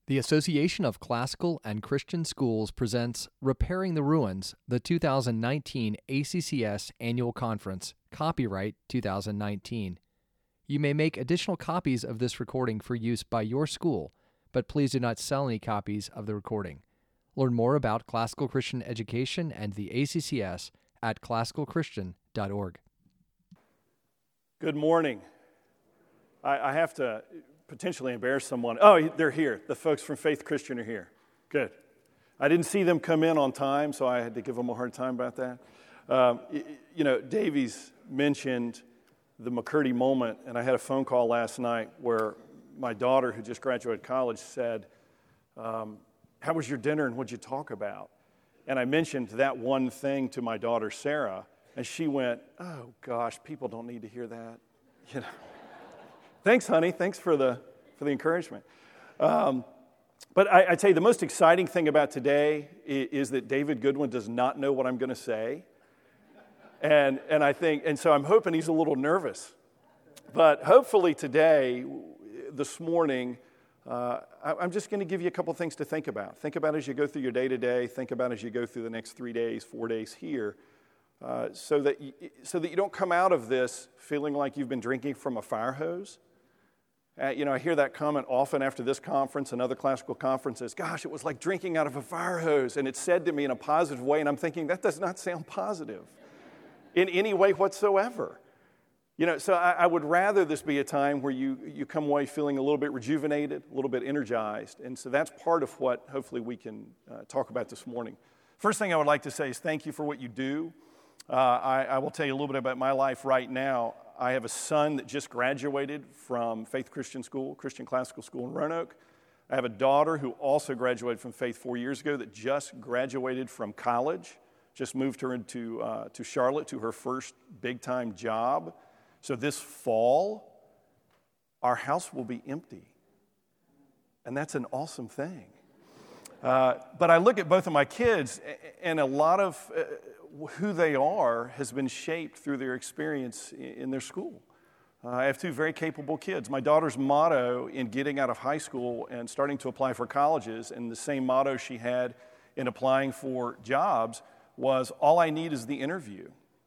The Association of Classical and Christian Schools presents Repairing the Ruins, the 2019 ACCS Annual Conference, copyright 2019. You may make additional copies of this recording for use by your school, but please do not sell any copies of the recording. Learn more about classical Christian education and the ACCS at classicalchristian.org. Good morning. I have to potentially embarrass someone. Oh, they're here. The folks from Faith Christian are here. Good. I didn't see them come in on time, so I had to give them a hard time about that. Davies mentioned the McCurdy moment, and I had a phone call last night where my daughter, who just graduated college, said, how was your dinner and what'd you talk about? And I mentioned that one thing to my daughter, Sarah, and she went, oh gosh, people don't need to hear that. Thanks, honey. Thanks for the encouragement. But I tell you, the most exciting thing about today is that David Goodwin does not know what I'm going to say. And so I'm hoping he's a little nervous. But hopefully today, this morning, I'm just going to give you a couple things to think about. Think about as you go through your day-to-day. Think about as you go through the next 3 days, 4 days here, so that you don't come out of this feeling like you've been drinking from a fire hose. I hear that comment often after this conference and other classical conferences. Gosh, it was like drinking out of a fire hose, and it's said to me in a positive way, and I'm thinking that does not sound positive in any way whatsoever. So I would rather this be a time where you come away feeling a little bit rejuvenated, a little bit energized, and so that's part of what hopefully we can talk about this morning. First thing I would like to say is thank you for what you do. I will tell you a little bit about my life right now. I have a son that just graduated from Faith Christian School, Christian Classical School in Roanoke. I have a daughter who also graduated from Faith 4 years ago that just graduated from college, just moved her into to Charlotte to her first big-time job. So this fall, our house will be empty, and that's an awesome thing. But I look at both of my kids, and a lot of who they are has been shaped through their experience in their school. I have two very capable kids. My daughter's motto in getting out of high school and starting to apply for colleges, and the same motto she had in applying for jobs, was, all I need is the interview.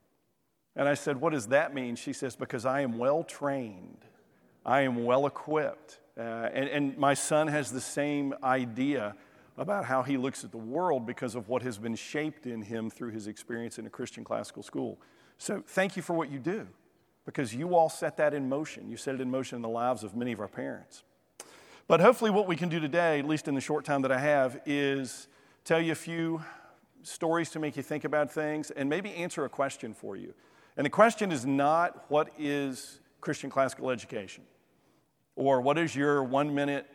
And I said, what does that mean? She says, because I am well trained. I am well equipped. And my son has the same idea about how he looks at the world because of what has been shaped in him through his experience in a Christian classical school. So thank you for what you do, because you all set that in motion. You set it in motion in the lives of many of our parents. But hopefully what we can do today, at least in the short time that I have, is tell you a few stories to make you think about things and maybe answer a question for you. And the question is not, what is Christian classical education? Or what is your 1-minute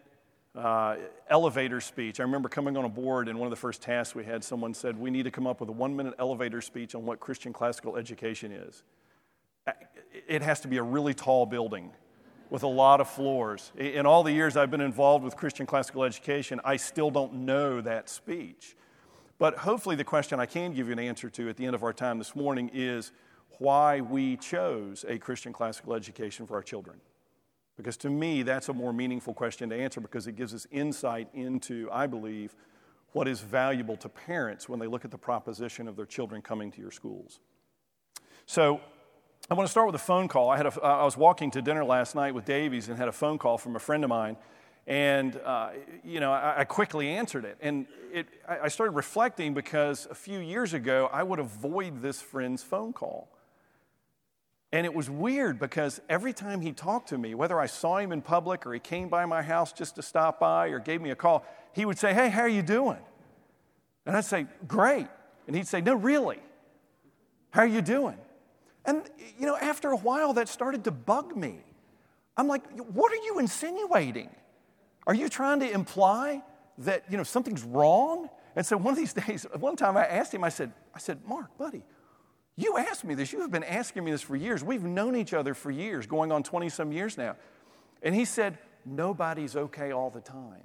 elevator speech? I remember coming on a board, and one of the first tasks we had, someone said, we need to come up with a 1-minute elevator speech on what Christian classical education is. It has to be a really tall building with a lot of floors. In all the years I've been involved with Christian classical education, I still don't know that speech. But hopefully the question I can give you an answer to at the end of our time this morning is why we chose a Christian classical education for our children. Because to me, that's a more meaningful question to answer, because it gives us insight into, I believe, what is valuable to parents when they look at the proposition of their children coming to your schools. So I want to start with a phone call. I was walking to dinner last night with Davies and had a phone call from a friend of mine. And, I quickly answered it. And I started reflecting, because a few years ago, I would avoid this friend's phone call. And it was weird, because every time he talked to me, whether I saw him in public or he came by my house just to stop by or gave me a call, he would say, hey, how are you doing? And I'd say, great. And he'd say, no, really, how are you doing? And, after a while, that started to bug me. I'm like, what are you insinuating? Are you trying to imply that, something's wrong? And so one of these days, one time I asked him, I said, Mark, buddy, you asked me this. You have been asking me this for years. We've known each other for years, going on 20-some years now. And he said, nobody's okay all the time.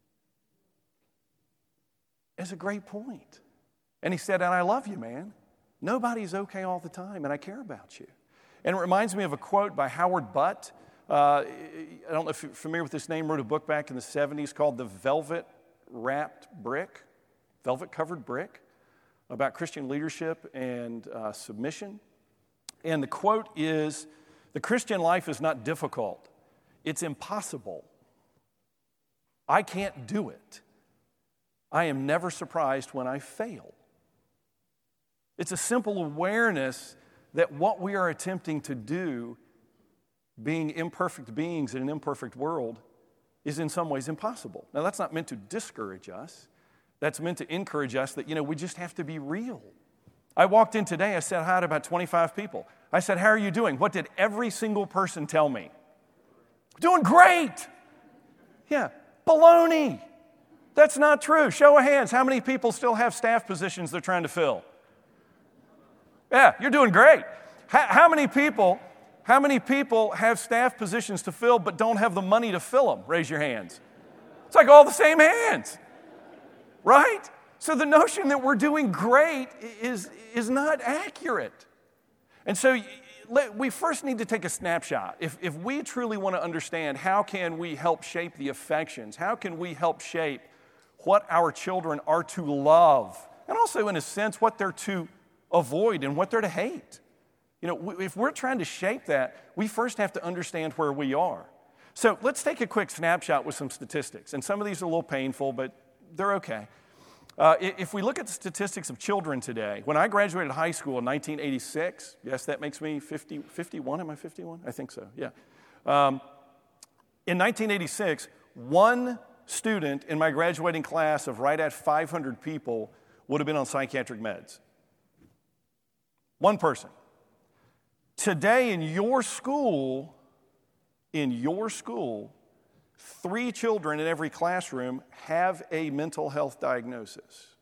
It's a great point. And he said, and I love you, man. Nobody's okay all the time, and I care about you. And it reminds me of a quote by Howard Butt, I don't know if you're familiar with this name, wrote a book back in the 70s called The Velvet-Wrapped Brick, Velvet-Covered Brick, about Christian leadership and submission. And the quote is, "The Christian life is not difficult. It's impossible. I can't do it. I am never surprised when I fail." It's a simple awareness that what we are attempting to do, being imperfect beings in an imperfect world, is in some ways impossible. Now, that's not meant to discourage us. That's meant to encourage us that, we just have to be real. I walked in today, I said hi to about 25 people. I said, "How are you doing?" What did every single person tell me? "Doing great." Yeah, baloney. That's not true. Show of hands, how many people still have staff positions they're trying to fill? Yeah, you're doing great. How many people have staff positions to fill but don't have the money to fill them? Raise your hands. It's like all the same hands, right? So the notion that we're doing great is not accurate. And so we first need to take a snapshot. If we truly want to understand how can we help shape the affections, how can we help shape what our children are to love, and also in a sense what they're to avoid and what they're to hate. If we're trying to shape that, we first have to understand where we are. So let's take a quick snapshot with some statistics. And some of these are a little painful, but they're okay. If we look at the statistics of children today, when I graduated high school in 1986, yes, that makes me 51, am I 51? I think so, yeah. In 1986, one student in my graduating class of right at 500 people would have been on psychiatric meds. One person. Today in your school, 3 children in every classroom have a mental health diagnosis.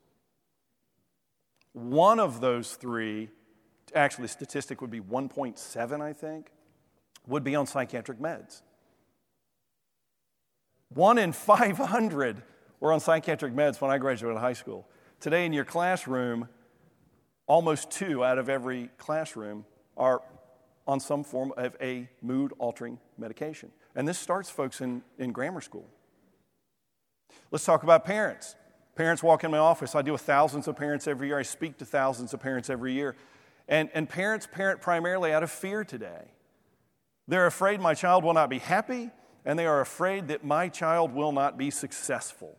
One of those 3, actually the statistic would be 1.7, I think, would be on psychiatric meds. 1 in 500 were on psychiatric meds when I graduated high school. Today in your classroom, almost 2 out of every classroom are on some form of a mood-altering medication. And this starts, folks, in grammar school. Let's talk about parents. Parents walk in my office. I deal with thousands of parents every year. I speak to thousands of parents every year. And parents parent primarily out of fear today. They're afraid my child will not be happy, and they are afraid that my child will not be successful.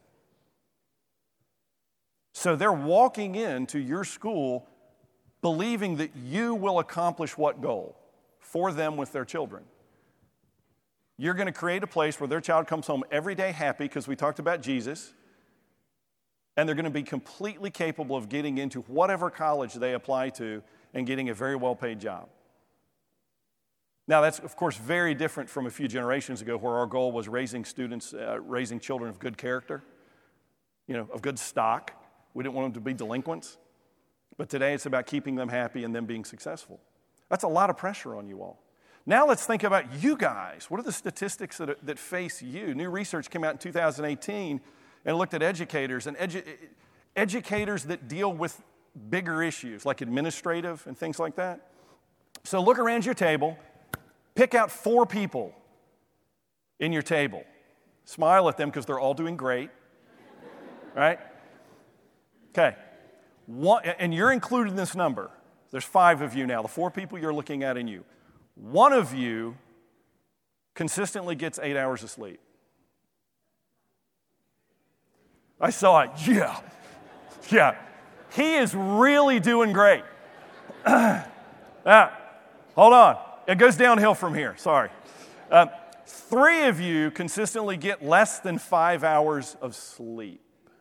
So they're walking into your school believing that you will accomplish what goal for them with their children. You're going to create a place where their child comes home every day happy because we talked about Jesus, and they're going to be completely capable of getting into whatever college they apply to and getting a very well-paid job. Now, that's, of course, very different from a few generations ago where our goal was raising children of good character, of good stock. We didn't want them to be delinquents. But today it's about keeping them happy and them being successful. That's a lot of pressure on you all. Now let's think about you guys. What are the statistics that face you? New research came out in 2018 and looked at educators and educators that deal with bigger issues like administrative and things like that. So look around your table, pick out 4 people in your table. Smile at them because they're all doing great, right? Okay. And you're included in this number. There's 5 of you now, the 4 people you're looking at and you. One of you consistently gets 8 hours of sleep. I saw it. Yeah. He is really doing great. Hold on. It goes downhill from here. Sorry. 3 of you consistently get less than 5 hours of sleep.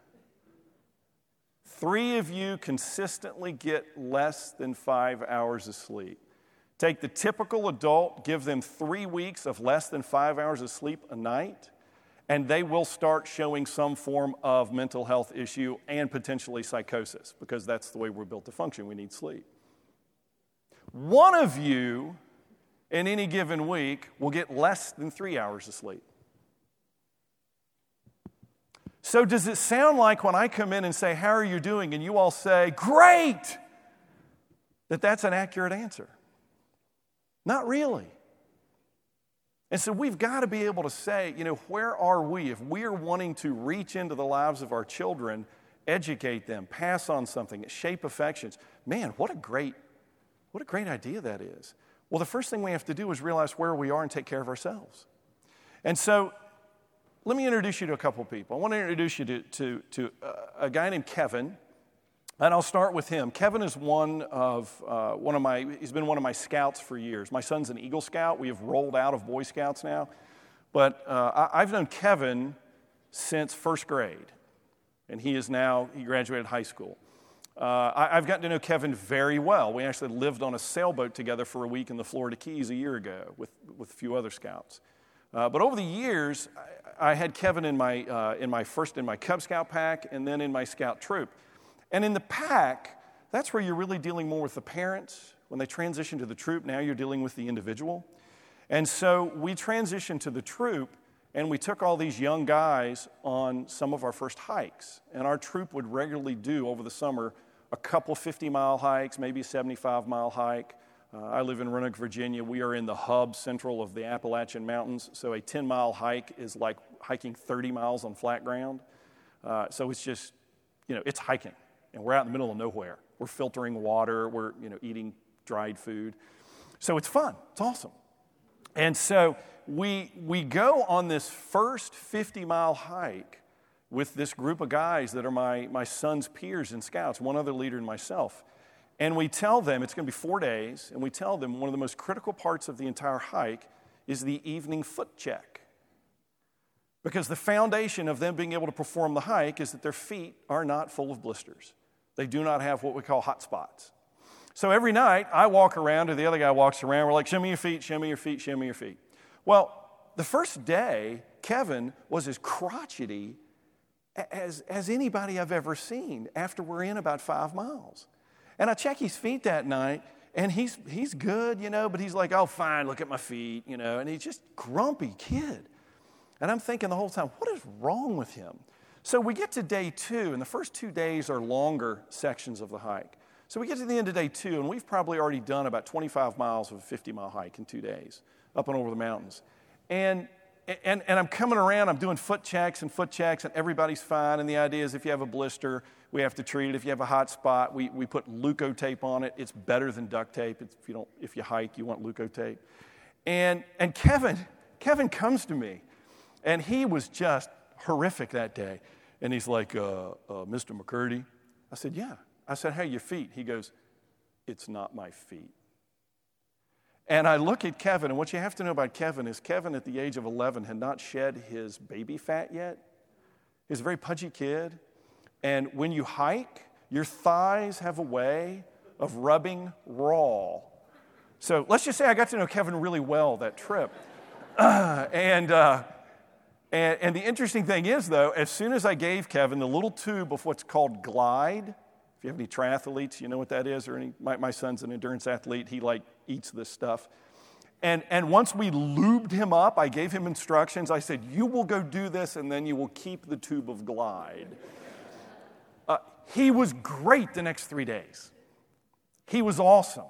3 of you consistently get less than 5 hours of sleep. Take the typical adult, give them 3 weeks of less than 5 hours of sleep a night, and they will start showing some form of mental health issue and potentially psychosis, because that's the way we're built to function. We need sleep. One of you in any given week will get less than 3 hours of sleep. So does it sound like when I come in and say, "How are you doing?" and you all say, "Great," that that's an accurate answer? Not really. And so we've got to be able to say, where are we? If we are wanting to reach into the lives of our children, educate them, pass on something, shape affections, man, what a great idea that is. Well, the first thing we have to do is realize where we are and take care of ourselves. And so let me introduce you to a couple people. I want to introduce you to a guy named Kevin, and I'll start with him. Kevin is he's been one of my scouts for years. My son's an Eagle Scout. We have rolled out of Boy Scouts now. But I've known Kevin since first grade, and he graduated high school. I've gotten to know Kevin very well. We actually lived on a sailboat together for a week in the Florida Keys a year ago with a few other scouts. But over the years, I had Kevin in my Cub Scout pack and then in my Scout troop. And in the pack, that's where you're really dealing more with the parents. When they transition to the troop, now you're dealing with the individual. And so we transitioned to the troop, and we took all these young guys on some of our first hikes. And our troop would regularly do, over the summer, a couple 50-mile hikes, maybe a 75-mile hike. I live in Roanoke, Virginia. We are in the hub central of the Appalachian Mountains, so a 10-mile hike is like hiking 30 miles on flat ground. So it's just, it's hiking, and we're out in the middle of nowhere. We're filtering water. We're, eating dried food. So it's fun. It's awesome. And so we go on this first 50-mile hike with this group of guys that are my son's peers in Scouts, one other leader and myself. And we tell them, it's going to be 4 days, and we tell them one of the most critical parts of the entire hike is the evening foot check. Because the foundation of them being able to perform the hike is that their feet are not full of blisters. They do not have what we call hot spots. So every night, I walk around, or the other guy walks around, we're like, show me your feet, show me your feet, show me your feet. Well, the first day, Kevin was as crotchety as anybody I've ever seen after we're in about 5 miles. And I check his feet that night, and he's good, but he's like, oh, fine, look at my feet, and he's just grumpy kid. And I'm thinking the whole time, what is wrong with him? So we get to day 2, and the first 2 days are longer sections of the hike. So we get to the end of day 2, and we've probably already done about 25 miles of a 50-mile hike in 2 days, up and over the mountains. And I'm coming around, I'm doing foot checks, and everybody's fine. And the idea is if you have a blister, we have to treat it. If you have a hot spot, we put Leukotape on it. It's better than duct tape. If you hike, you want Leukotape. And Kevin comes to me, and he was just horrific that day. And he's like, Mr. McCurdy? I said, yeah. I said, how are your feet? He goes, it's not my feet. And I look at Kevin, and what you have to know about Kevin is Kevin at the age of 11 had not shed his baby fat yet. He's a very pudgy kid. And when you hike, your thighs have a way of rubbing raw. So let's just say I got to know Kevin really well that trip. And the interesting thing is, though, as soon as I gave Kevin the little tube of what's called Glide, if you have any triathletes, you know what that is, or my son's an endurance athlete, he eats this stuff. And once we lubed him up, I gave him instructions. I said, you will go do this, and then you will keep the tube of Glide. He was great the next 3 days. He was awesome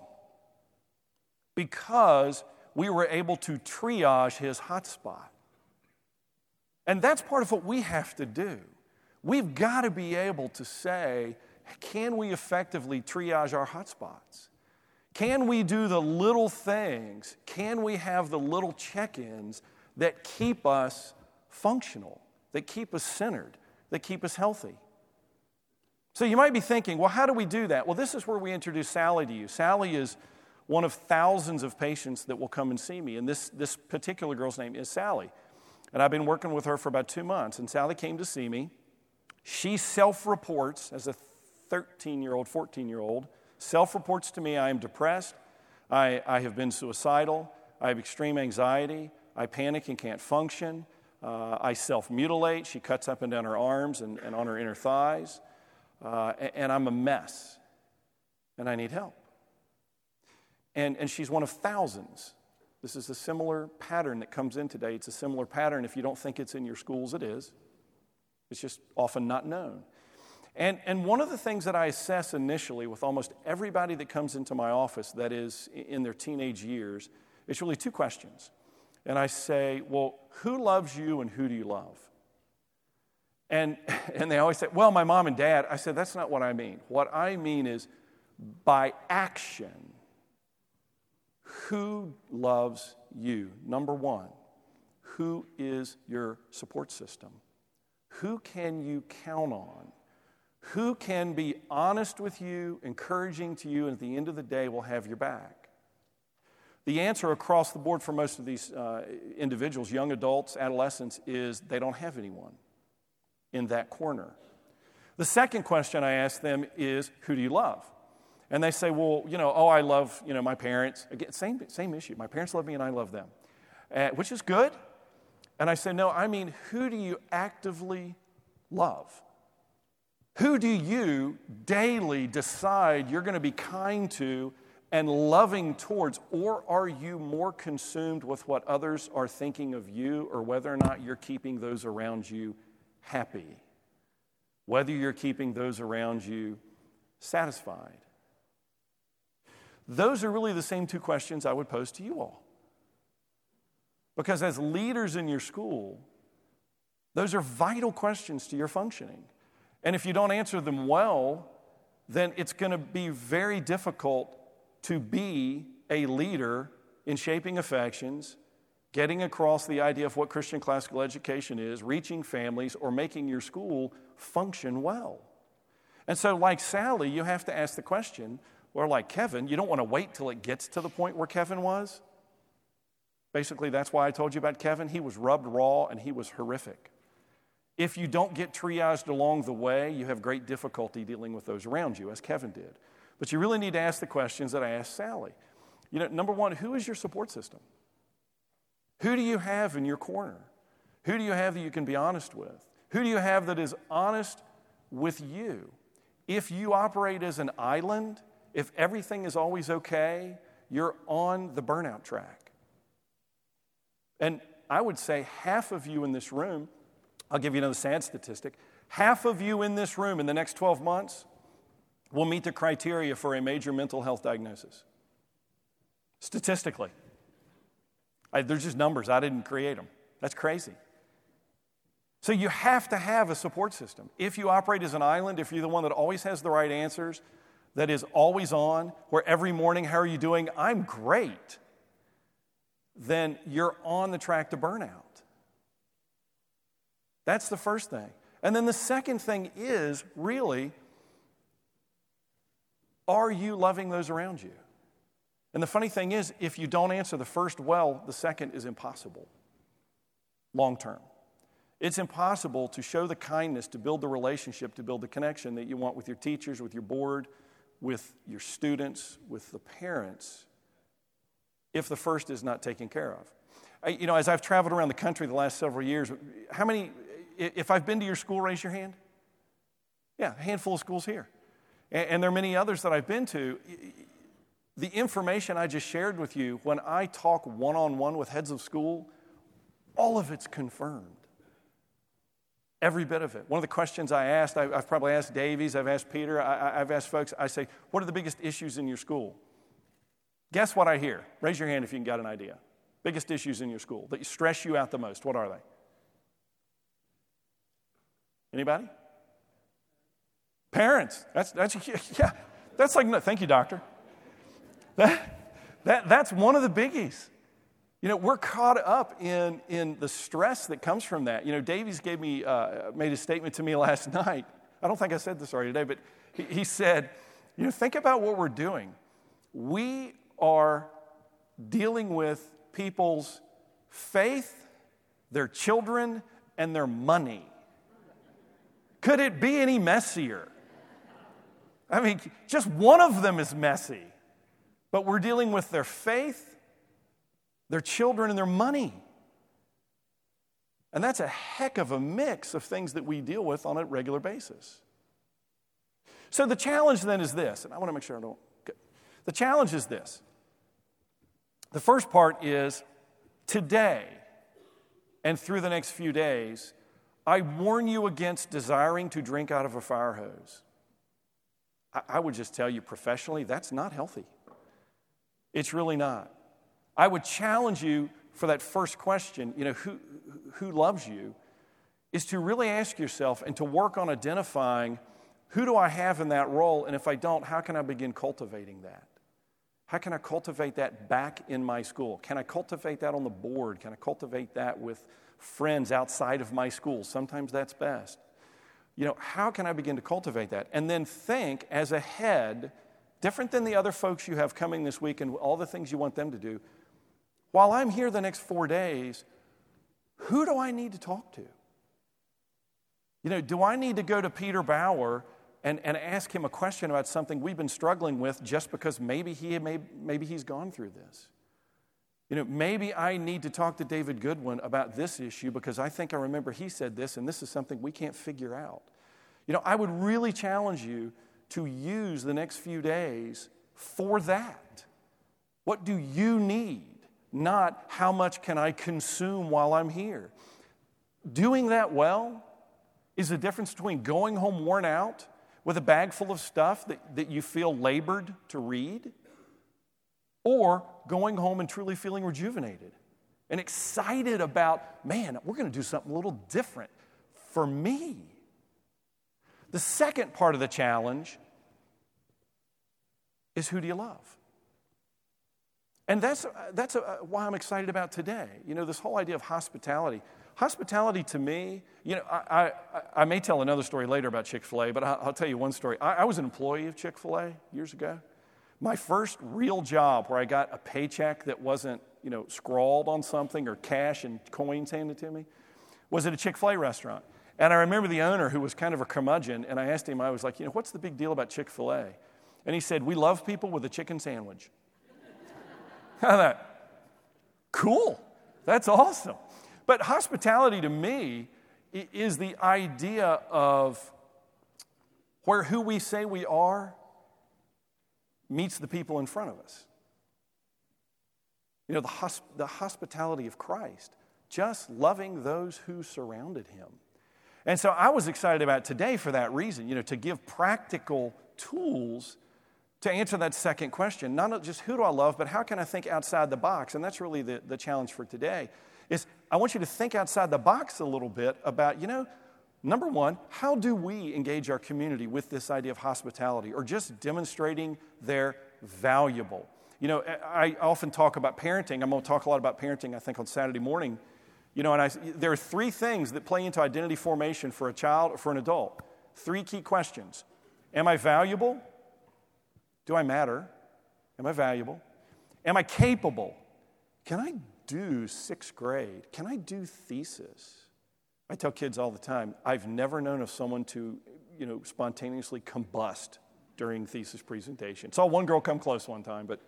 because we were able to triage his hot spot. And that's part of what we have to do. We've got to be able to say, can we effectively triage our hot spots? Can we do the little things? Can we have the little check-ins that keep us functional, that keep us centered, that keep us healthy? So you might be thinking, well, how do we do that? Well, this is where we introduce Sally to you. Sally is one of thousands of patients that will come and see me, and this particular girl's name is Sally. And I've been working with her for about 2 months, and Sally came to see me. She self-reports as a 13-year-old, 14-year-old, self-reports to me, I am depressed, I have been suicidal, I have extreme anxiety, I panic and can't function, I self-mutilate, she cuts up and down her arms and on her inner thighs, and I'm a mess, and I need help. And she's one of thousands. This is a similar pattern that comes in today. It's a similar pattern. If you don't think it's in your schools, it is. It's just often not known. And one of the things that I assess initially with almost everybody that comes into my office that is in their teenage years is really 2 questions. and I say, well, who loves you and who do you love? And they always say, well, my mom and dad. I said, that's not what I mean. What I mean is by action, who loves you? Number one, who is your support system? Who can you count on? Who can be honest with you, encouraging to you, and at the end of the day will have your back? The answer across the board for most of these individuals, young adults, adolescents, is they don't have anyone in that corner. The second question I ask them is, who do you love? And they say, well, I love, my parents. Again, same issue. My parents love me and I love them, which is good. And I say, no, I mean, who do you actively love? Who do you daily decide you're going to be kind to and loving towards? Or are you more consumed with what others are thinking of you, or whether or not you're keeping those around you happy? Whether you're keeping those around you satisfied? Those are really the same two questions I would pose to you all. Because as leaders in your school, those are vital questions to your functioning. And if you don't answer them well, then it's going to be very difficult to be a leader in shaping affections, getting across the idea of what Christian classical education is, reaching families, or making your school function well. And so like Sally, you have to ask the question, or like Kevin, you don't want to wait till it gets to the point where Kevin was. Basically, that's why I told you about Kevin. He was rubbed raw and he was horrific. If you don't get triaged along the way, you have great difficulty dealing with those around you, as Kevin did. But you really need to ask the questions that I asked Sally. Number one, who is your support system? Who do you have in your corner? Who do you have that you can be honest with? Who do you have that is honest with you? If you operate as an island, if everything is always okay, you're on the burnout track. And I would say half of you in this room, I'll give you another sad statistic, half of you in this room in the next 12 months will meet the criteria for a major mental health diagnosis. Statistically. They're just numbers. I didn't create them. That's crazy. So you have to have a support system. If you operate as an island, if you're the one that always has the right answers, that is always on, where every morning, how are you doing? I'm great. Then you're on the track to burnout. That's the first thing. And then the second thing is, really, are you loving those around you? And the funny thing is, if you don't answer the first well, the second is impossible, long term. It's impossible to show the kindness, to build the relationship, to build the connection that you want with your teachers, with your board, with your students, with the parents, if the first is not taken care of. As I've traveled around the country the last several years, how many, if I've been to your school, raise your hand? Yeah, a handful of schools here. And there are many others that I've been to. The information I just shared with you, when I talk one-on-one with heads of school, all of it's confirmed. Every bit of it. One of the questions I asked, I've probably asked Davies, I've asked Peter, I've asked folks, I say, what are the biggest issues in your school? Guess what I hear? Raise your hand if you can get an idea. Biggest issues in your school that stress you out the most. What are they? Anybody? Parents. That's like, no, thank you, doctor. That's one of the biggies. We're caught up in the stress that comes from that. Davies made a statement to me last night. I don't think I said this already today, but he said, think about what we're doing. We are dealing with people's faith, their children, and their money. Could it be any messier? I mean, just one of them is messy. But we're dealing with their faith, their children, and their money. And that's a heck of a mix of things that we deal with on a regular basis. So the challenge then is this, and I want to make sure I don't... The challenge is this. The first part is, today and through the next few days, I warn you against desiring to drink out of a fire hose. I would just tell you professionally, that's not healthy. It's really not. I would challenge you for that first question, who loves you, is to really ask yourself and to work on identifying who do I have in that role, and if I don't, how can I begin cultivating that? How can I cultivate that back in my school? Can I cultivate that on the board? Can I cultivate that with friends outside of my school? Sometimes that's best. How can I begin to cultivate that? And then think as a head, different than the other folks you have coming this week and all the things you want them to do. While I'm here the next 4 days, who do I need to talk to? Do I need to go to Peter Bauer and ask him a question about something we've been struggling with just because maybe he's gone through this? Maybe I need to talk to David Goodwin about this issue because I think I remember he said this and this is something we can't figure out. I would really challenge you to use the next few days for that. What do you need? Not how much can I consume while I'm here. Doing that well is the difference between going home worn out with a bag full of stuff that you feel labored to read, or going home and truly feeling rejuvenated and excited about, man, we're going to do something a little different for me. The second part of the challenge is, who do you love? And that's why I'm excited about today. This whole idea of hospitality. Hospitality to me, I may tell another story later about Chick-fil-A, but I'll tell you one story. I was an employee of Chick-fil-A years ago. My first real job where I got a paycheck that wasn't, scrawled on something or cash and coins handed to me was at a Chick-fil-A restaurant. And I remember the owner, who was kind of a curmudgeon, and I asked him, I was like, what's the big deal about Chick-fil-A? And he said, we love people with a chicken sandwich. I thought, cool, that's awesome. But hospitality to me is the idea of where who we say we are meets the people in front of us. The hospitality of Christ, just loving those who surrounded him. And so I was excited about today for that reason, to give practical tools to answer that second question. Not just who do I love, but how can I think outside the box? And that's really the challenge for today, is I want you to think outside the box a little bit about, number one, how do we engage our community with this idea of hospitality, or just demonstrating they're valuable? I often talk about parenting. I'm going to talk a lot about parenting, I think, on Saturday morning. There are 3 things that play into identity formation for a child or for an adult. 3 key questions. Am I valuable? Do I matter? Am I valuable? Am I capable? Can I do 6th grade? Can I do thesis? I tell kids all the time, I've never known of someone to, spontaneously combust during thesis presentation. Saw one girl come close one time, but,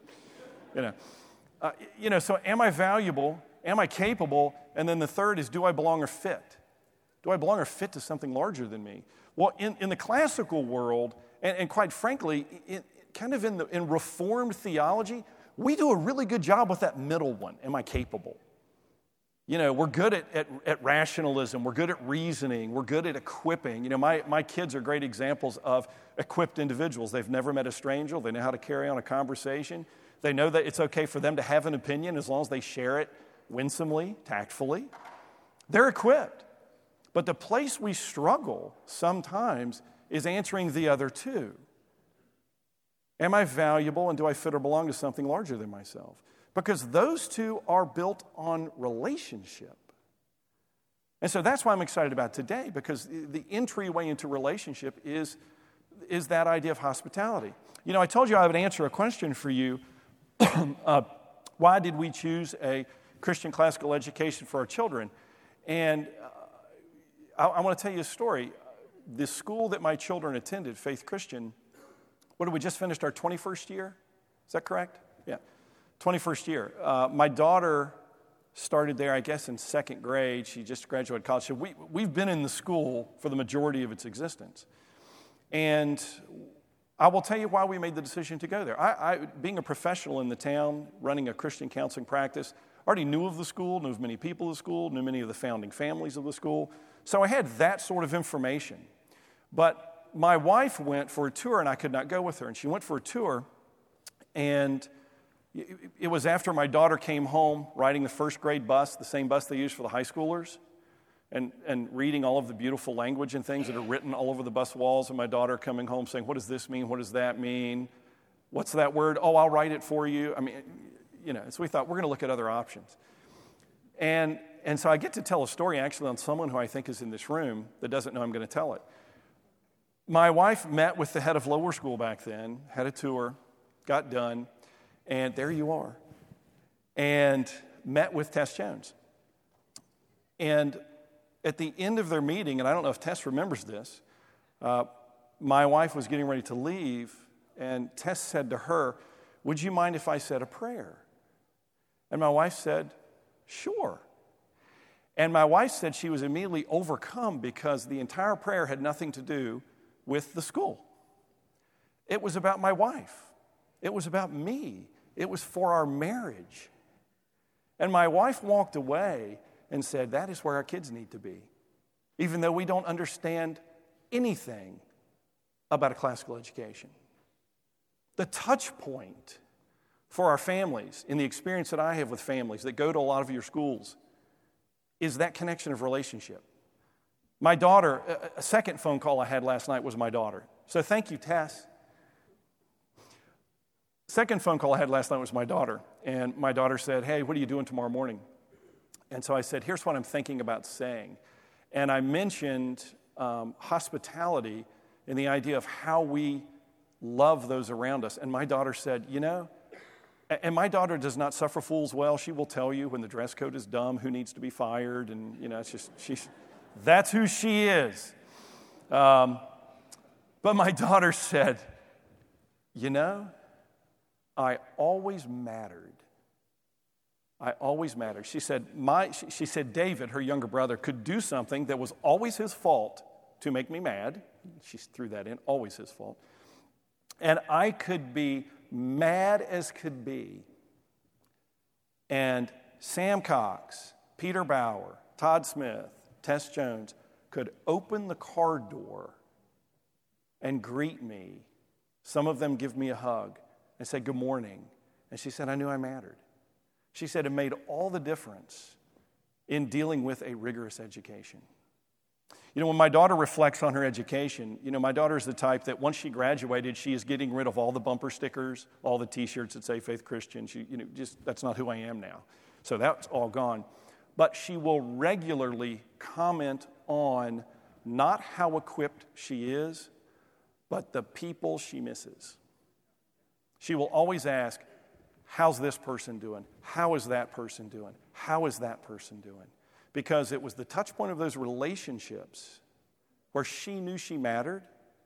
so am I valuable? Am I capable? And then the third is, do I belong or fit? Do I belong or fit to something larger than me? Well, in the classical world, and quite frankly, in Reformed theology, we do a really good job with that middle one. Am I capable? We're good at rationalism. We're good at reasoning. We're good at equipping. My kids are great examples of equipped individuals. They've never met a stranger. They know how to carry on a conversation. They know that it's okay for them to have an opinion as long as they share it winsomely, tactfully. They're equipped. But the place we struggle sometimes is answering the other two. Am I valuable, and do I fit or belong to something larger than myself? Because those two are built on relationship. And so that's why I'm excited about today, because the entryway into relationship is that idea of hospitality. I told you I would answer a question for you. Why did we choose a Christian classical education for our children? And I want to tell you a story. The school that my children attended, Faith Christian, what did we just finished our 21st year? Is that correct? Yeah, 21st year. My daughter started there, I guess, in 2nd grade. She just graduated college. So we've been in the school for the majority of its existence. And I will tell you why we made the decision to go there. I being a professional in the town, running a Christian counseling practice, already knew of the school, knew of many people of the school, knew many of the founding families of the school. So I had that sort of information. But my wife went for a tour, and I could not go with her. And she went for a tour, and It was after my daughter came home riding the first grade bus, the same bus they use for the high schoolers, and reading all of the beautiful language and things that are written all over the bus walls, and my daughter coming home saying, what does this mean? What does that mean? What's that word? Oh, I'll write it for you. I mean, so we thought we're going to look at other options. And so I get to tell a story actually on someone who I think is in this room that doesn't know I'm going to tell it. My wife met with the head of lower school back then, had a tour, got done, and there you are, and met with Tess Jones. And at the end of their meeting, and I don't know if Tess remembers this, my wife was getting ready to leave, and Tess said to her, would you mind if I said a prayer? And my wife said, sure. And my wife said she was immediately overcome because the entire prayer had nothing to do with the school. It was about my wife. It was about me. It was for our marriage. And my wife walked away and said, that is where our kids need to be, even though we don't understand anything about a classical education. The touch point for our families, in the experience that I have with families that go to a lot of your schools, is that connection of relationship. My daughter, a second phone call I had last night was my daughter. So thank you, Tess. Second phone call I had last night was my daughter. And my daughter said, hey, what are you doing tomorrow morning? And so I said, here's what I'm thinking about saying. And I mentioned hospitality and the idea of how we love those around us. And my daughter said, and my daughter does not suffer fools well. She will tell you when the dress code is dumb, who needs to be fired. And, it's just, that's who she is. But my daughter said, I always mattered. I always mattered. She said, she said David, her younger brother, could do something that was always his fault to make me mad. She threw that in, always his fault. And I could be mad as could be. And Sam Cox, Peter Bauer, Todd Smith, Tess Jones could open the car door and greet me. Some of them give me a hug and say, good morning. And she said, I knew I mattered. She said it made all the difference in dealing with a rigorous education. When my daughter reflects on her education, my daughter is the type that once she graduated, she is getting rid of all the bumper stickers, all the T-shirts that say Faith Christian. She, that's not who I am now. So that's all gone. But she will regularly comment on not how equipped she is, but the people she misses. She will always ask, how's this person doing? How is that person doing? How is that person doing? Because it was the touch point of those relationships where she knew she mattered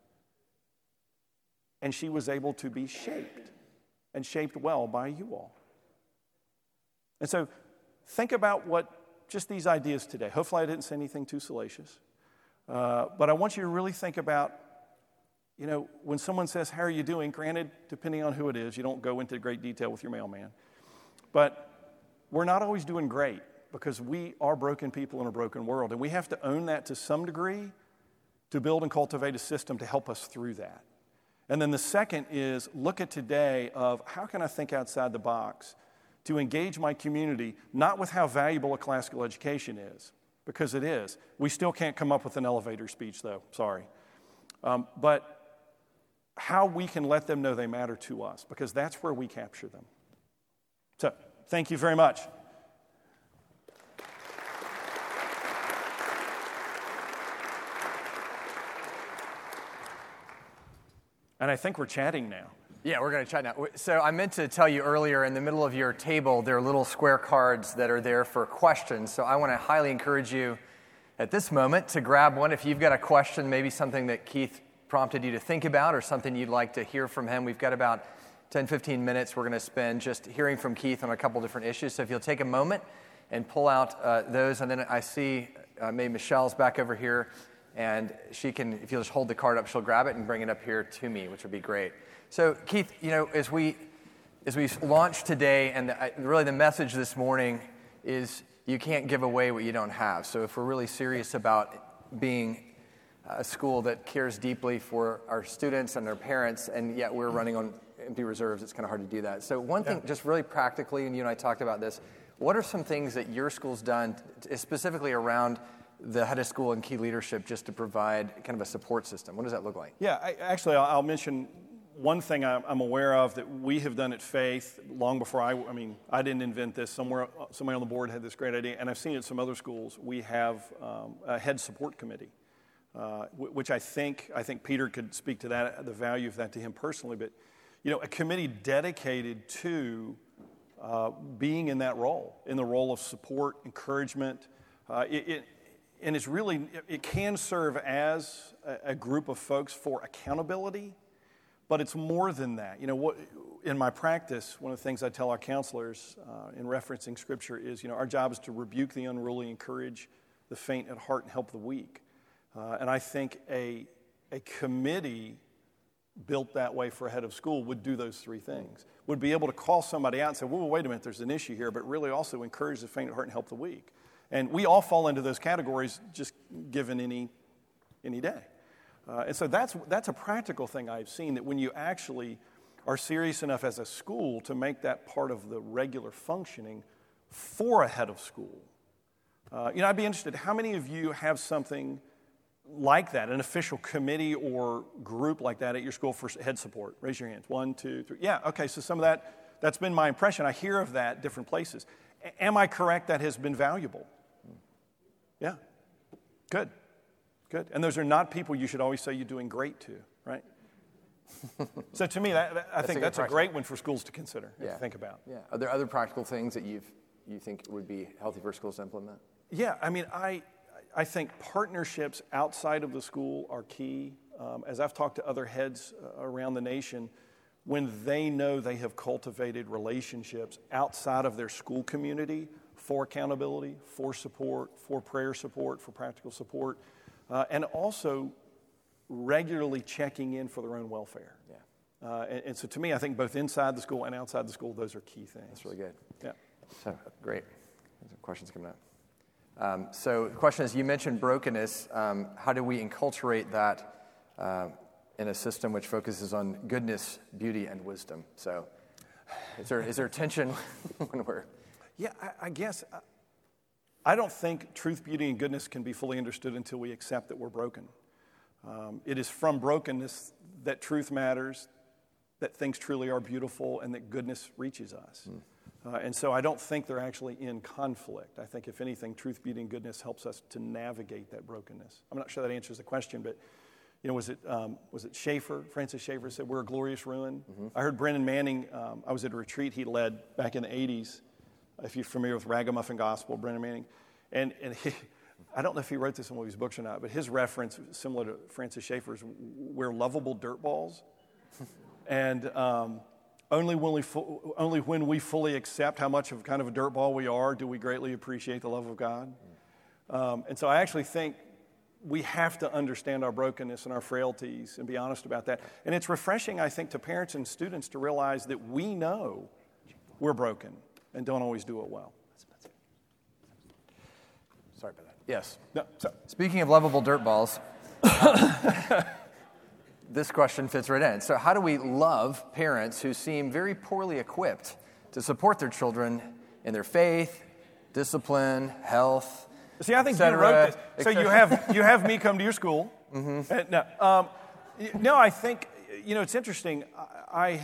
and she was able to be shaped and shaped well by you all. And so think about just these ideas today. Hopefully I didn't say anything too salacious. But I want you to really think about, when someone says, how are you doing? Granted, depending on who it is, you don't go into great detail with your mailman. But we're not always doing great because we are broken people in a broken world. And we have to own that to some degree to build and cultivate a system to help us through that. And then the second is look at today of how can I think outside the box to engage my community, not with how valuable a classical education is, because it is. We still can't come up with an elevator speech, though. Sorry. But how we can let them know they matter to us, because that's where we capture them. So, thank you very much. And I think we're chatting now. Yeah, we're going to chat now. So I meant to tell you earlier, in the middle of your table, there are little square cards that are there for questions. So I want to highly encourage you at this moment to grab one. If you've got a question, maybe something that Keith prompted you to think about or something you'd like to hear from him. We've got about 10, 15 minutes we're going to spend just hearing from Keith on a couple different issues. So if you'll take a moment and pull out those. And then I see maybe Michelle's back over here, and she can, if you'll just hold the card up, she'll grab it and bring it up here to me, which would be great. So Keith, as we launch today, and really the message this morning is you can't give away what you don't have. So if we're really serious about being a school that cares deeply for our students and their parents, and yet we're running on empty reserves. It's kind of hard to do that. So one thing, just really practically, and you and I talked about this, what are some things that your school's done specifically around the head of school and key leadership just to provide kind of a support system? What does that look like? Yeah, I'll mention one thing I'm aware of that we have done at Faith long before I didn't invent this. Somebody on the board had this great idea, and I've seen it at some other schools. We have a head support committee, which I think Peter could speak to that, the value of that to him personally. But a committee dedicated to being in that role, in the role of support, encouragement. And it can serve as a group of folks for accountability, but it's more than that. In my practice, one of the things I tell our counselors in referencing Scripture is, our job is to rebuke the unruly, encourage the faint at heart, and help the weak. And I think a committee built that way for a head of school would do those three things. Would be able to call somebody out and say, whoa, wait a minute, there's an issue here, but really also encourage the faint at heart and help the weak. And we all fall into those categories just given any day. And so that's a practical thing I've seen, that when you actually are serious enough as a school to make that part of the regular functioning for a head of school. I'd be interested, how many of you have something like that, an official committee or group like that at your school for head support? Raise your hands. 1, 2, 3. Yeah, okay, so some of that's been my impression. I hear of that different places. Am I correct that has been valuable? Yeah, good. And those are not people you should always say you're doing great to, right? So to me, I think that's a great one for schools to consider, to think about. Yeah. Are there other practical things that you think would be healthy for schools to implement? Yeah, I think partnerships outside of the school are key. As I've talked to other heads around the nation, when they know they have cultivated relationships outside of their school community for accountability, for support, for prayer support, for practical support, and also regularly checking in for their own welfare. Yeah. And so to me, I think both inside the school and outside the school, those are key things. That's really good. Yeah. So, great. There's some questions coming up. So the question is, you mentioned brokenness. How do we enculturate that in a system which focuses on goodness, beauty, and wisdom? So is there tension when we're... Yeah, I guess I don't think truth, beauty, and goodness can be fully understood until we accept that we're broken. It is from brokenness that truth matters, that things truly are beautiful, and that goodness reaches us. And so I don't think they're actually in conflict. I think, if anything, truth, beauty, and goodness helps us to navigate that brokenness. I'm not sure that answers the question, but was it Schaeffer? Francis Schaeffer said, "We're a glorious ruin." Mm-hmm. I heard Brennan Manning. I was at a retreat he led back in the '80s. If you're familiar with Ragamuffin Gospel, Brennan Manning, and he, I don't know if he wrote this in one of his books or not, but his reference, similar to Francis Schaeffer's, we're lovable dirtballs, and only when we fully accept how much of kind of a dirtball we are do we greatly appreciate the love of God. And so I actually think we have to understand our brokenness and our frailties and be honest about that. And it's refreshing, I think, to parents and students to realize that we know we're broken and don't always do it well. Sorry about that. Yes. No, sorry. Speaking of lovable dirtballs, this question fits right in. So how do we love parents who seem very poorly equipped to support their children in their faith, discipline, health? See, I think you wrote this. So you have me come to your school. Mm-hmm. No, I think, it's interesting. I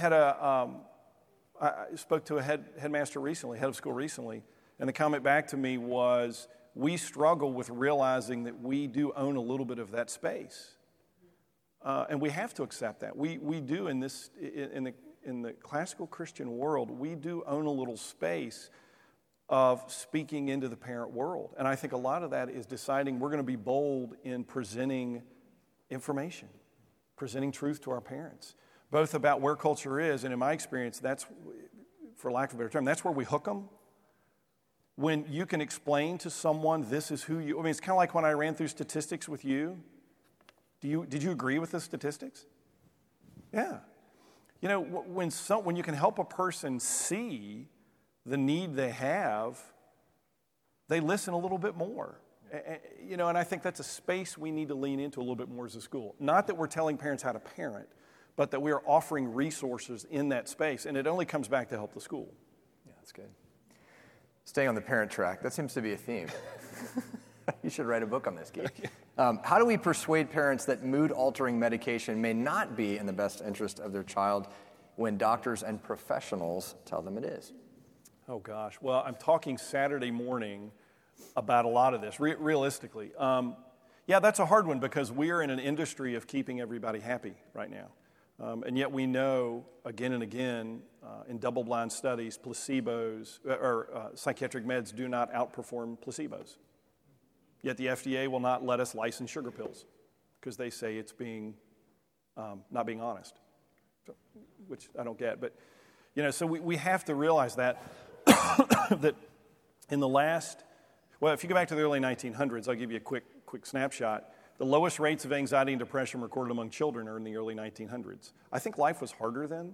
spoke to a headmaster recently, head of school recently, and the comment back to me was, we struggle with realizing that we do own a little bit of that space. And we have to accept that. We do in the classical Christian world, we do own a little space of speaking into the parent world. And I think a lot of that is deciding we're going to be bold in presenting information, presenting truth to our parents, both about where culture is, and in my experience, that's, for lack of a better term, that's where we hook them. When you can explain to someone, this is who you... it's kind of like when I ran through statistics with you. Did you agree with the statistics? Yeah. When you can help a person see the need they have, they listen a little bit more. And I think that's a space we need to lean into a little bit more as a school. Not that we're telling parents how to parent, but that we are offering resources in that space, and it only comes back to help the school. Yeah, that's good. Staying on the parent track, that seems to be a theme. You should write a book on this, Keith. How do we persuade parents that mood-altering medication may not be in the best interest of their child when doctors and professionals tell them it is? Oh, gosh. Well, I'm talking Saturday morning about a lot of this, realistically. Yeah, that's a hard one because we are in an industry of keeping everybody happy right now. And yet we know again and again in double-blind studies, placebos or psychiatric meds do not outperform placebos. Yet the FDA will not let us license sugar pills because they say it's not being honest, which I don't get. But, so we have to realize that, that in the last, if you go back to the early 1900s, I'll give you a quick snapshot. The lowest rates of anxiety and depression recorded among children are in the early 1900s. I think life was harder then.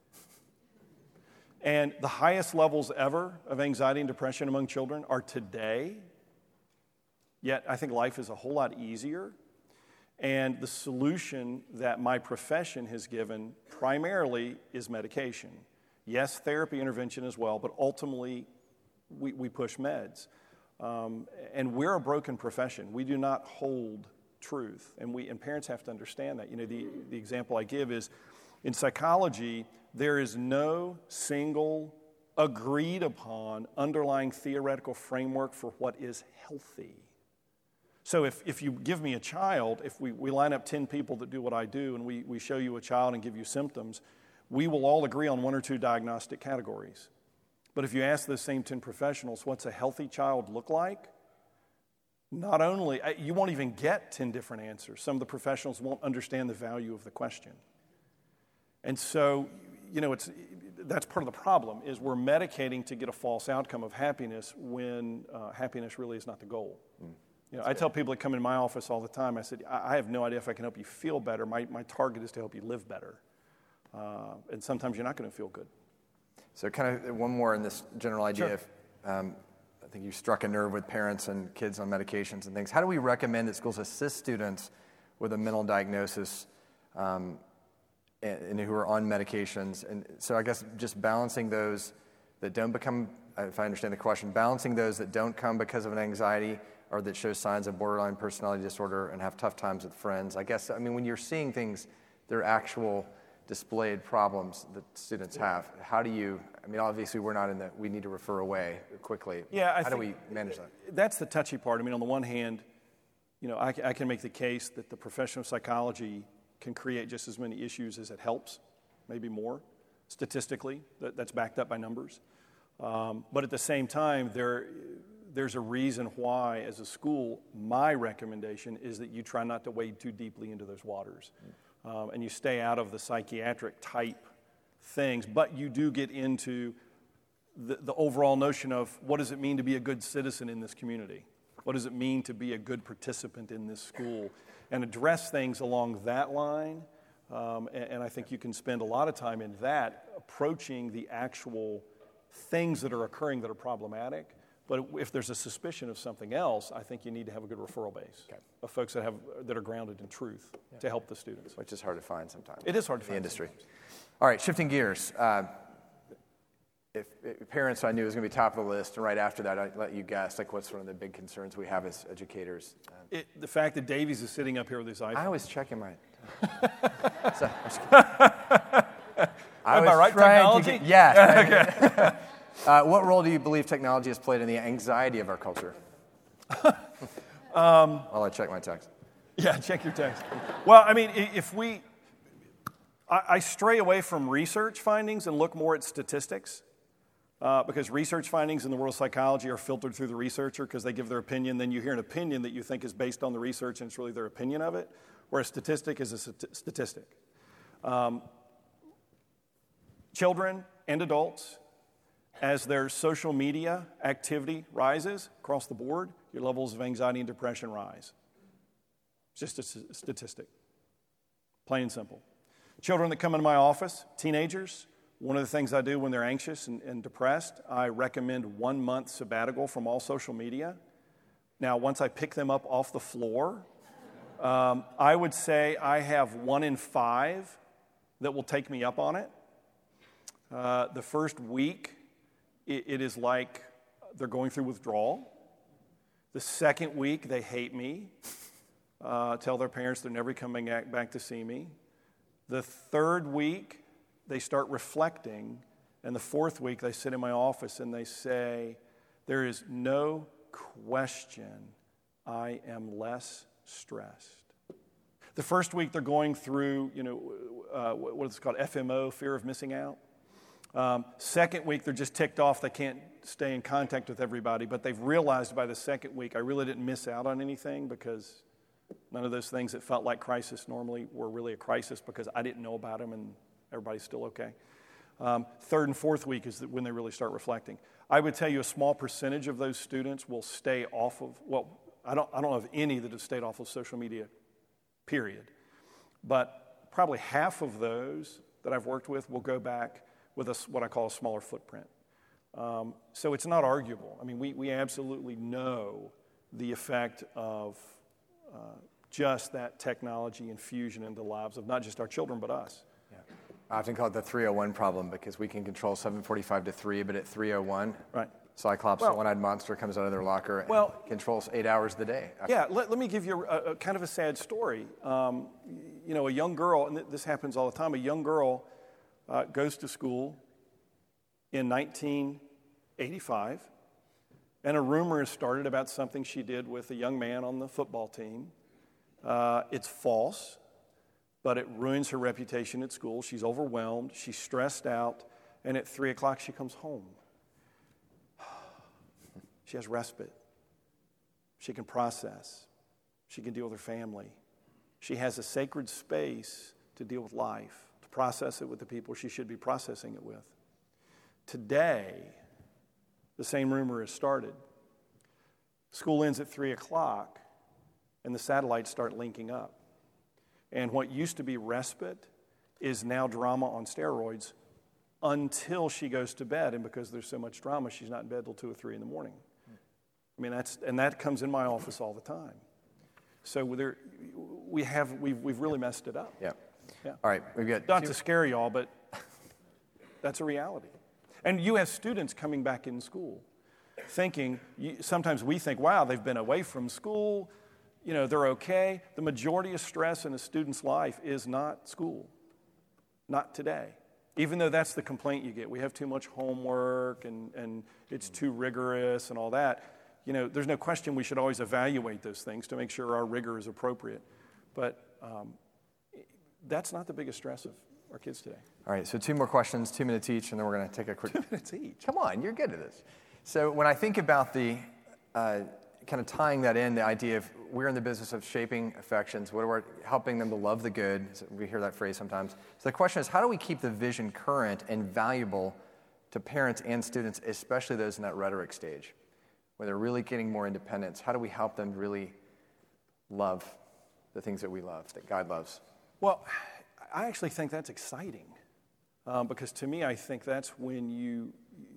And the highest levels ever of anxiety and depression among children are today. Yet I think life is a whole lot easier. And the solution that my profession has given primarily is medication. Yes, therapy intervention as well, but ultimately we push meds. And we're a broken profession. We do not hold truth, and parents have to understand that. The example I give is in psychology, there is no single agreed upon underlying theoretical framework for what is healthy. So if you give me a child, if we line up 10 people that do what I do and we show you a child and give you symptoms, we will all agree on one or two diagnostic categories. But if you ask those same 10 professionals, what's a healthy child look like? Not only, you won't even get 10 different answers. Some of the professionals won't understand the value of the question. And so, that's part of the problem, is we're medicating to get a false outcome of happiness when happiness really is not the goal. I tell people that come in my office all the time, I said, I have no idea if I can help you feel better. My target is to help you live better. And sometimes you're not going to feel good. So kind of one more in this general idea. Sure. I think you struck a nerve with parents and kids on medications and things. How do we recommend that schools assist students with a mental diagnosis and who are on medications? And so I guess just balancing those that don't become, if I understand the question, balancing those that don't come because of an anxiety or that show signs of borderline personality disorder and have tough times with friends. When you're seeing things, they're actual displayed problems that students have. How do you, obviously we're not we need to refer away quickly. Yeah, how do we manage that? That's the touchy part. On the one hand, I can make the case that the profession of psychology can create just as many issues as it helps, maybe more, statistically. That's backed up by numbers. But at the same time, there's a reason why, as a school, my recommendation is that you try not to wade too deeply into those waters. And you stay out of the psychiatric type things, but you do get into the overall notion of what does it mean to be a good citizen in this community? What does it mean to be a good participant in this school? And address things along that line. And I think you can spend a lot of time in that, approaching the actual things that are occurring that are problematic. But if there's a suspicion of something else, I think you need to have a good referral base of folks that are grounded in truth to help the students. Which is hard to find sometimes. It is hard to find in the industry. Sometimes. All right, shifting gears. If parents, I knew was going to be top of the list, and right after that, I'd let you guess, what's one of the big concerns we have as educators? The fact that Davies is sitting up here with his iPhone. I was checking my... Am I right, technology? Yes. What role do you believe technology has played in the anxiety of our culture? While I check my text. Yeah, check your text. Well, I stray away from research findings and look more at statistics because research findings in the world of psychology are filtered through the researcher because they give their opinion. Then you hear an opinion that you think is based on the research and it's really their opinion of it, whereas statistic is a statistic. Children and adults, as their social media activity rises across the board, your levels of anxiety and depression rise. It's just a statistic, plain and simple. Children that come into my office, teenagers, one of the things I do when they're anxious and depressed, I recommend 1 month sabbatical from all social media Now, once I pick them up off the floor, I would say I have 1 in 5 that will take me up on it. The first week, it is like they're going through withdrawal. The second week, they hate me, tell their parents they're never coming back to see me. The third week, they start reflecting. And the fourth week, they sit in my office and they say, there is no question I am less stressed. The first week, they're going through, what is called FMO, fear of missing out. Second week, they're just ticked off. They can't stay in contact with everybody. But they've realized by the second week, I really didn't miss out on anything because none of those things that felt like crisis normally were really a crisis because I didn't know about them and everybody's still okay. Third and fourth week is when they really start reflecting. I would tell you a small percentage of those students will stay off of, I don't know of any that have stayed off of social media, period. But probably half of those that I've worked with will go back with what I call a smaller footprint. So it's not arguable. I mean, we absolutely know the effect of just that technology infusion into the lives of not just our children, but us. Yeah. I often call it the 301 problem because we can control 7:45 to 3, but at 3:01, right. Cyclops, the one-eyed monster, comes out of their locker and controls 8 hours of the day. Yeah, let me give you a kind of a sad story. A young girl, and this happens all the time, a young girl goes to school in 1985, and a rumor has started about something she did with a young man on the football team. It's false, but it ruins her reputation at school. She's overwhelmed, she's stressed out, and at 3 o'clock she comes home. She has respite. She can process. She can deal with her family. She has a sacred space to deal with life, to process it with the people she should be processing it with. Today, the same rumor has started. School ends at 3 o'clock, and the satellites start linking up. And what used to be respite is now drama on steroids until she goes to bed. And because there's so much drama, she's not in bed till 2 or 3 in the morning. I mean, that comes in my office all the time. So we've really messed it up. Yeah. All right, we've got not to scare y'all, but that's a reality. And you have students coming back in school thinking, sometimes we think, wow, they've been away from school, they're okay. The majority of stress in a student's life is not school, not today. Even though that's the complaint you get. We have too much homework and it's too rigorous and all that. There's no question we should always evaluate those things to make sure our rigor is appropriate. But that's not the biggest stress of our kids today. All right, so 2 more questions, 2 minutes each, and then we're going to take a quick... 2 minutes each? Come on, you're good at this. So when I think about the kind of tying that in, the idea of we're in the business of shaping affections, helping them to love the good. We hear that phrase sometimes. So the question is, how do we keep the vision current and valuable to parents and students, especially those in that rhetoric stage, where they're really getting more independence? How do we help them really love the things that we love, that God loves? Well, I actually think that's exciting because to me, I think that's when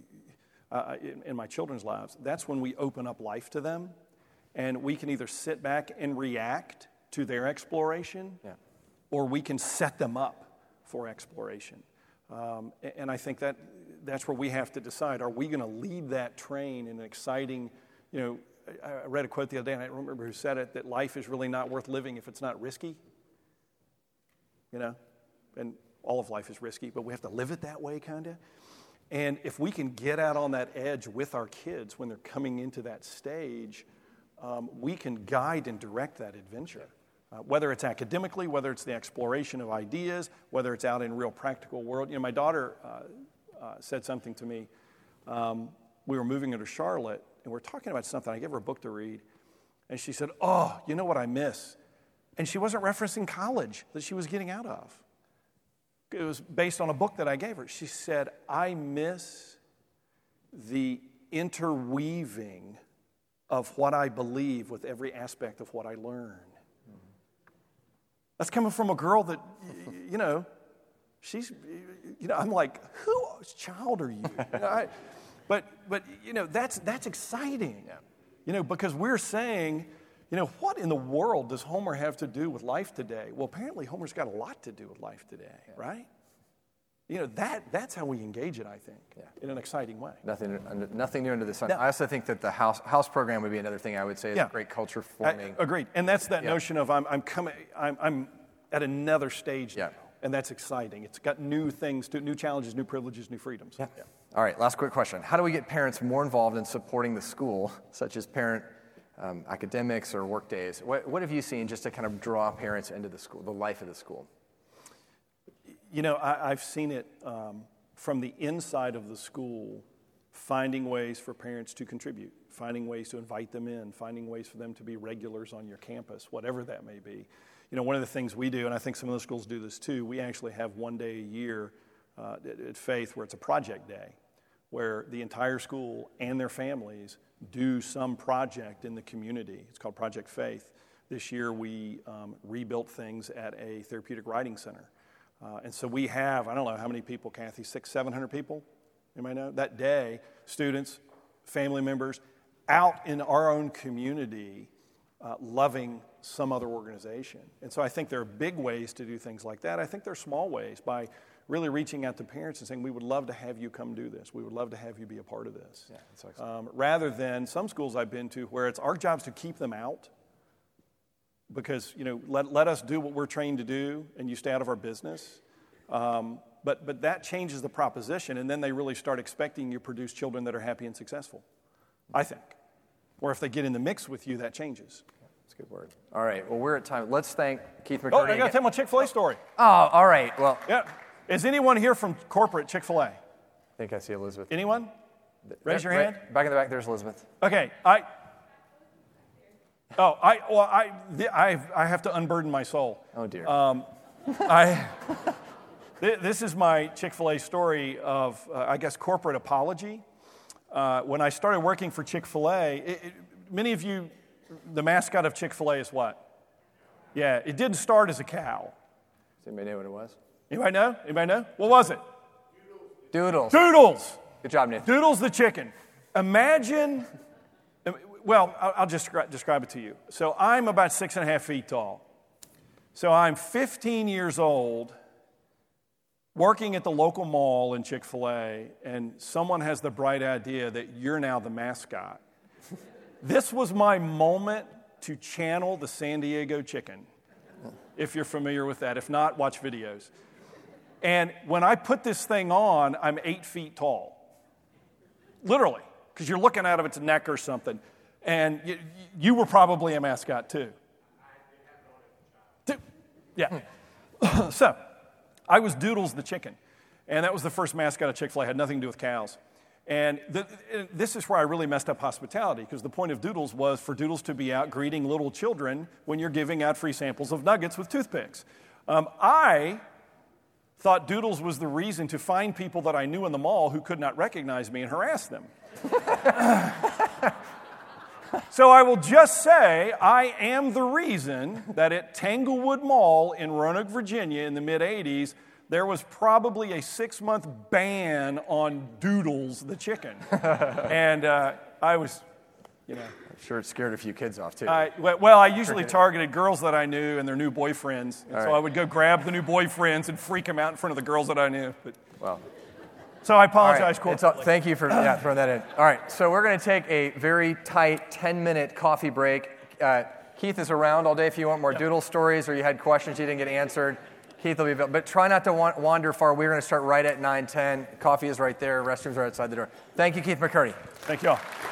in my children's lives, that's when we open up life to them and we can either sit back and react to their exploration or we can set them up for exploration. And I think that's where we have to decide, are we going to lead that train in an exciting, I read a quote the other day, and I don't remember who said it, that life is really not worth living if it's not risky. And all of life is risky, but we have to live it that way, kind of. And if we can get out on that edge with our kids when they're coming into that stage, we can guide and direct that adventure. Whether it's academically, whether it's the exploration of ideas, whether it's out in real practical world. My daughter said something to me. We were moving her to Charlotte, and we're talking about something. I gave her a book to read, and she said, "Oh, you know what I miss?" And she wasn't referencing college that she was getting out of. It was based on a book that I gave her. She said, "I miss the interweaving of what I believe with every aspect of what I learn." That's coming from a girl that, she's, I'm like, whose child are you? But that's exciting. because we're saying, what in the world does Homer have to do with life today? Well, apparently Homer's got a lot to do with life today, right? That's how we engage it, I think, in an exciting way. Nothing new under the sun. No. I also think that the house program would be another thing I would say is a great culture forming. Agreed. And that's that notion of I'm at another stage now, and that's exciting. It's got new things, new challenges, new privileges, new freedoms. Yeah. All right, last quick question. How do we get parents more involved in supporting the school, such as parent academics or work days? What have you seen just to kind of draw parents into the school, the life of the school? I've seen it from the inside of the school, finding ways for parents to contribute, finding ways to invite them in, finding ways for them to be regulars on your campus, whatever that may be. One of the things we do, and I think some of the schools do this too, we actually have one day a year at Faith where it's a project day, where the entire school and their families do some project in the community. It's called Project Faith. This year we rebuilt things at a therapeutic riding center. And so we have, I don't know how many people, Kathy, 600-700 people, you might know, that day, students, family members, out in our own community loving some other organization. And so I think there are big ways to do things like that. I think there are small ways by really reaching out to parents and saying, we would love to have you come do this. We would love to have you be a part of this. Yeah, that's excellent. Rather than some schools I've been to where it's our jobs to keep them out because, let us do what we're trained to do and you stay out of our business. But that changes the proposition, and then they really start expecting you to produce children that are happy and successful, I think. Or if they get in the mix with you, that changes. That's a good word. All right, well, we're at time. Let's thank Keith McCurdy. Oh, I got to tell my Chick-fil-A story. Oh, all right, well. Yeah. Is anyone here from corporate Chick-fil-A? I think I see Elizabeth. Anyone? Raise your hand. Back in the back, there's Elizabeth. Okay, I have to unburden my soul. Oh, dear. This is my Chick-fil-A story of, corporate apology. When I started working for Chick-fil-A, many of you, the mascot of Chick-fil-A is what? Yeah, it didn't start as a cow. Does anybody know what it was? Anybody know? Anybody know? What was it? Doodles. Doodles. Good job, Nathan. Doodles the chicken. Imagine, I'll just describe it to you. So I'm about 6.5 feet tall. So I'm 15 years old, working at the local mall in Chick-fil-A, and someone has the bright idea that you're now the mascot. This was my moment to channel the San Diego chicken, if you're familiar with that. If not, watch videos. And when I put this thing on, I'm 8 feet tall. Literally, because you're looking out of its neck or something. And you were probably a mascot too. Yeah. So, I was Doodles the chicken, and that was the first mascot of Chick-fil-A. It had nothing to do with cows. And this is where I really messed up hospitality, because the point of Doodles was for Doodles to be out greeting little children when you're giving out free samples of nuggets with toothpicks. I thought Doodles was the reason to find people that I knew in the mall who could not recognize me and harass them. So I will just say I am the reason that at Tanglewood Mall in Roanoke, Virginia in the mid-'80s, there was probably a 6-month ban on Doodles the chicken. And I was, I'm sure it scared a few kids off, too. I usually targeted girls that I knew and their new boyfriends. And so I would go grab the new boyfriends and freak them out in front of the girls that I knew. So I apologize, corporately. Thank you for throwing that in. All right, so we're going to take a very tight 10-minute coffee break. Keith is around all day if you want more Doodle stories or you had questions you didn't get answered. Keith will be available. But try not to wander far. We're going to start right at 9:10. Coffee is right there. Restrooms are outside the door. Thank you, Keith McCurdy. Thank you all.